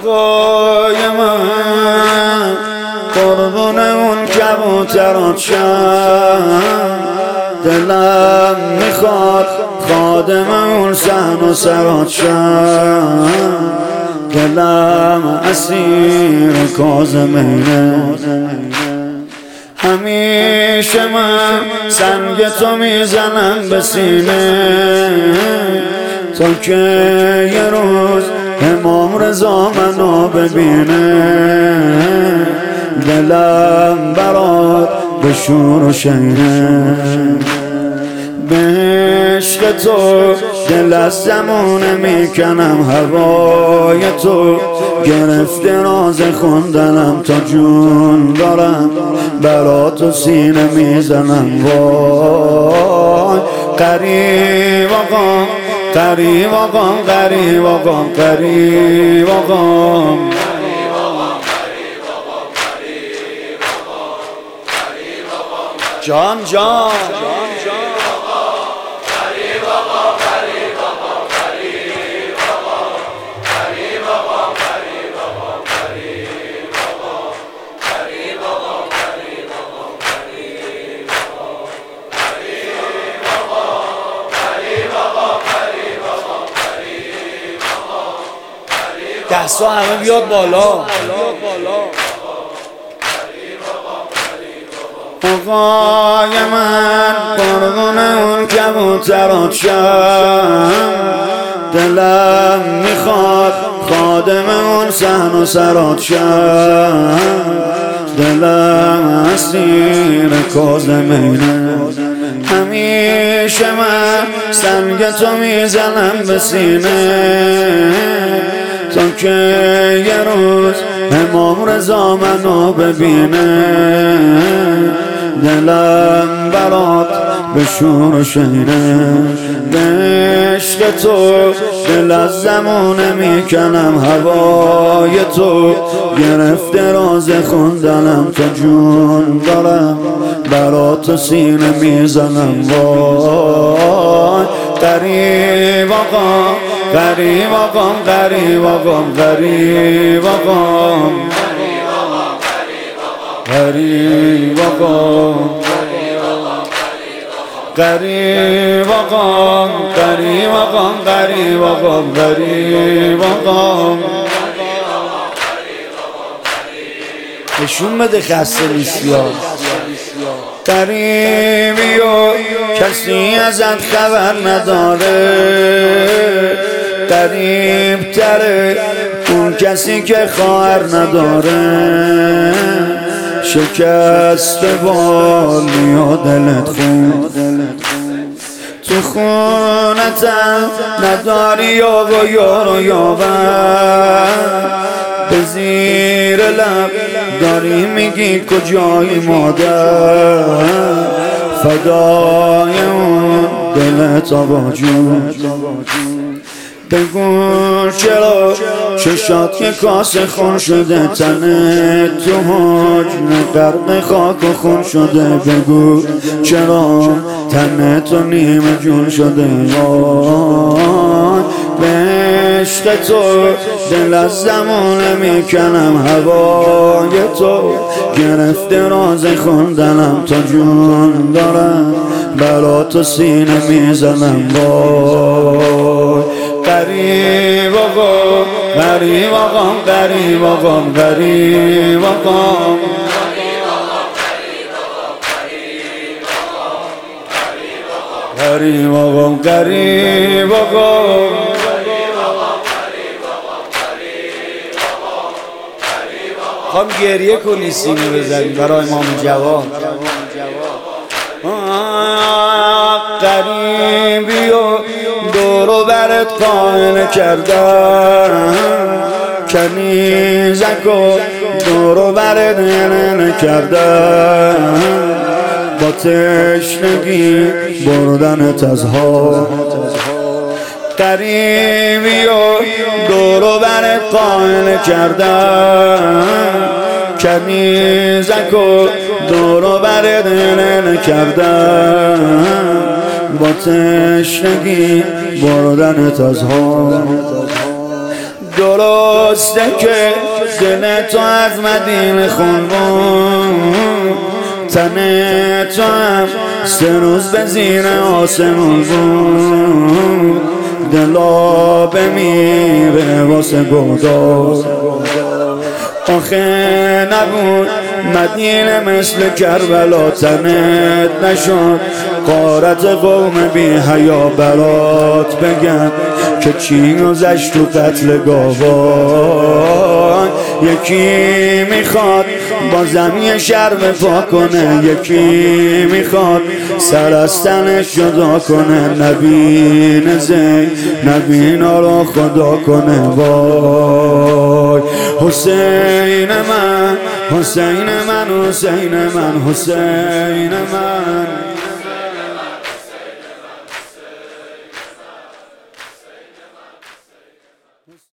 آقای من قربون اون کبوترات شم، دلم میخواد خادم اون صحن و سرات شم، دلم اسیر کاظمینه. همیشه من سنگ تو میزنم به سینه تا که یه روز امام رضا منو ببینه، دلم برات به شور و شینه. به عشق تو دل از زمونه میکنم، هوای تو گرفته راز خوندنم، تا جون دارم برا تو سینه میزنم. وای قریب آقام، قریب آقام، قریب آقام، قریب آقام، جان جان دستا همه بیاد بالا. آقای من قربون اون کبوترات شم، دلم میخواد خادم اون صحن و سرات شم، دلم اسیر کاظمینه. همیشه من سنگ تو میزنم به سینه تا که یه روز امام رضا منو ببینه، دلم برات به شور و شینه. به عشق تو دل از زمونه میکنم، هوای تو گرفته راز خوندنم، تا جون دارم برا تو سینه میزنم. وای قریب آقام، قریب آقام، قریب آقام، قریب آقام، قریب آقام، قریب آقام، قریب آقام، قریب آقام، قریب آقام. نشون بده خسته نیستی ها. قریبی و کسی ازت خبر نداره، قریب تره اون کسی که خواهر نداره، شکست بالی و دلت خون تو خونتم نداری یار و یار و یاور، به زیر لب داری میگی کجای مادر، فدای اون دلت آقا جون. بگو چرا چشات که کاسه خون شده، تنه تو حجم غرق خاک و خون شده، بگو چرا تنه تو نیمه جون شده. وای به عشق تو دل از زمونه میکنم، هوای تو گرفته راز خوندنم، تا جون دارم برا تو سینه میزنم. وای قریب آقام، قریب آقام، قریب آقام، قریب آقام، قریب آقام، قریب آقام. خواهم گریه کنی سینه بزنی برای امام جواد. قریبی و دورو برت قائل کردم، کنیزک و دورو برت هنه کردم، با تشنگی بردنت از ها. قریبی و دورو برت قائل کردم، کنیزک و دورو برت هنه کردم، با تشنگی بردنت از ها. درسته که دل تو از مدینه خون بود، تن تو هم 3 روز به زیر آسمون بود، دلا بمیره واسه گودار. آخه نبود مدینه مثل کربلا، تنت نشد غارت قوم بی حیا برات بگن که چی گذشت تو قتل گاوان. یکی میخواد بازم یه شرم پا کنه، یکی میخواد سر از تنش جدا کنه، نبین زین نبینا رو خدا کنه. وای حسین من، حسین من، حسین من، حسین من.